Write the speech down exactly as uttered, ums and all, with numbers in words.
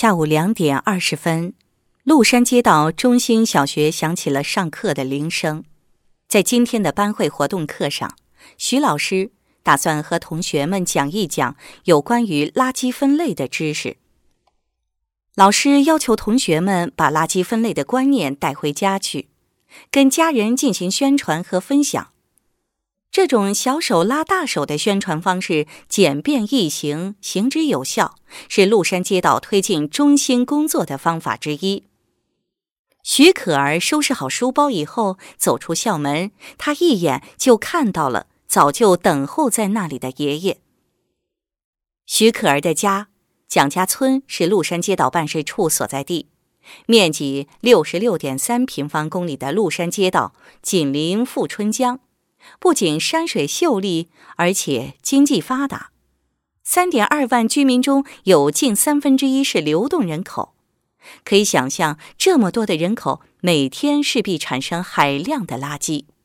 下午两点二十分，麓山街道中心小学响起了上课的铃声。在今天的班会活动课上，徐老师打算和同学们讲一讲有关于垃圾分类的知识。老师要求同学们把垃圾分类的观念带回家去，跟家人进行宣传和分享。这种小手拉大手的宣传方式简便易行，行之有效，是麓山街道推进中心工作的方法之一。徐可儿收拾好书包以后走出校门，她一眼就看到了早就等候在那里的爷爷。徐可儿的家蒋家村是麓山街道办事处所在地，面积 六十六点三平方公里的麓山街道紧邻富春江，不仅山水秀丽，而且经济发达。三点二万居民中有近三分之一是流动人口，可以想象这么多的人口每天势必产生海量的垃圾。